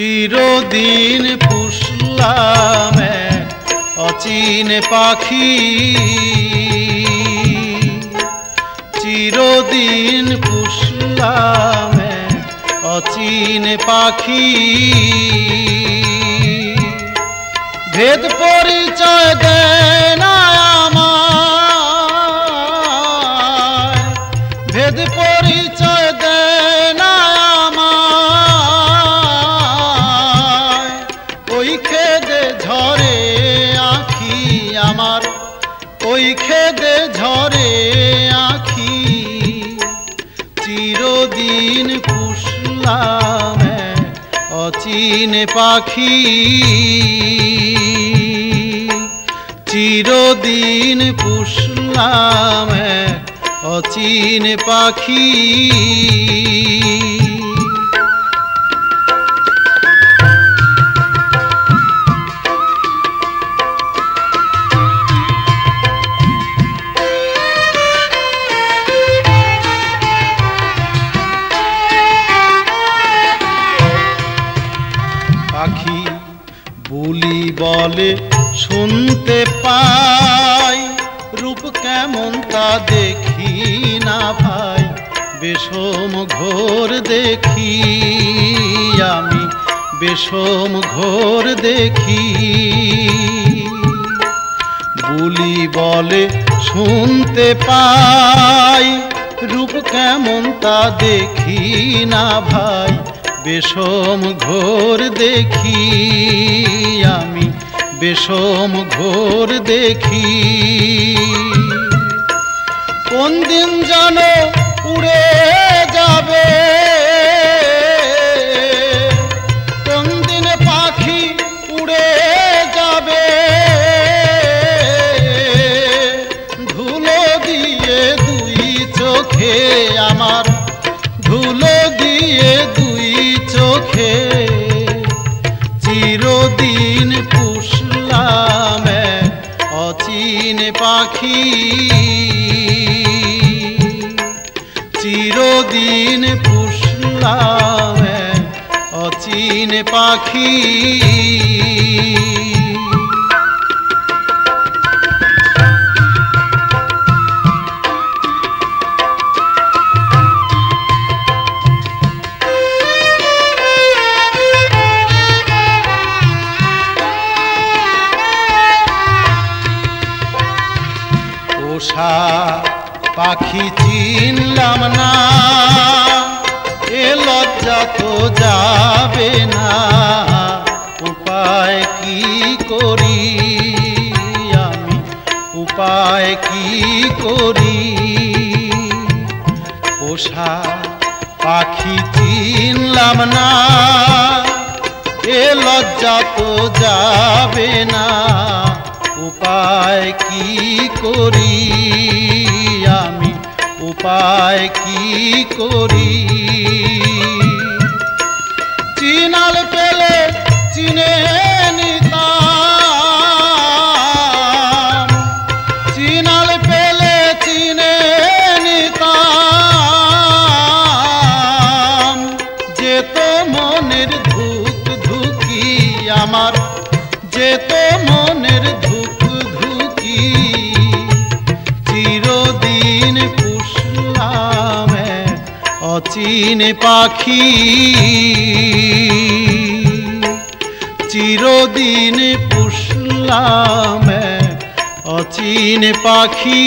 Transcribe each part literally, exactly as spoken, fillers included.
চিরদিন পুষলাম এক অচিন পাখি, চিরদিন পুষলাম এক অচিন পাখি। ভেদ পরিচয় দেয় না আমায়, ভেদ পরিচয় দেয় না আমায়। ওই খেদে ঝরে আঁখি আমার, ওই খেদে ঝরে আঁখি। চিরদিন পুষলাম এক অচিন পাখি, চিরদিন পুষলাম এক অচিন পাখি। পাখি বুলি বলে শুনতে পাই, রূপ কেমন তা দেখি না ভাই। বিষম ঘোর দেখি আমি, বিষম ঘোর দেখি। বুলি বলে শুনতে পাই, রূপ কেমন তা দেখি না ভাই। বিষম ঘোর দেখি আমি, বিষম ঘোর দেখি। কোন দিন যেন উড়ে যাবে, কোন দিন পাখি উড়ে যাবে। ধুলো দিয়ে দুই চোখে আমার, ধুলো দিয়ে দুই চোখে। চিরদিন পুষলাম এক অচিন পাখি, চিরদিন পুষলাম এক অচিন পাখি। পোষা পাখি চিনলাম না, এ লজ্জা তো যাবে না। উপায় কি করি আমি, উপায় কি করি। পোষা পাখি চিনলাম না, এ লজ্জা তো যাবে না। উপায় কি করি আমি, উপায় কি করি। চিনাল পেলে চিনে নিতাম, চিনাল পেলে চিনে নিতাম। যেত মনের ধুক ধুকি আমার, যেত মনের ধুক ধুকি। চিরদিন পুষলাম এক অচিন পাখি, চিরদিন পুষলাম এক অচিন পাখি।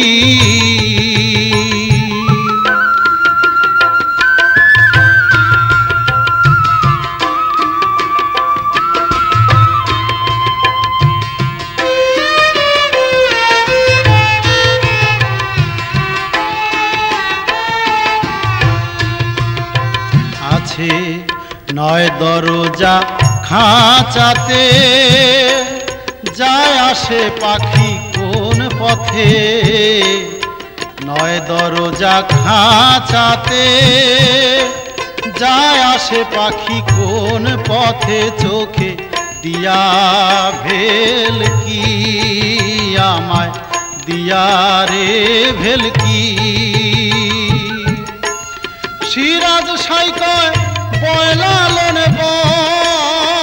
আছে নয় দরজা খাঁচাতে, যায় আসে পাখি কোন পথে। নয় দরজা খাঁচাতে, যায় আসে পাখি কোন পথে। চোখে দিয়া ভেলকি আমায়, দিয়া রে ভেলকি। সিরাজ সাই কয় বয়লালন বয়,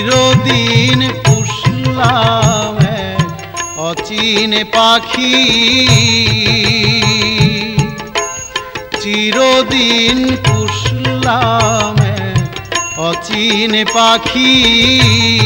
চিরদিন পুষলাম এক অচিন পাখি, চিরদিন পুষলাম এক অচিন পাখি।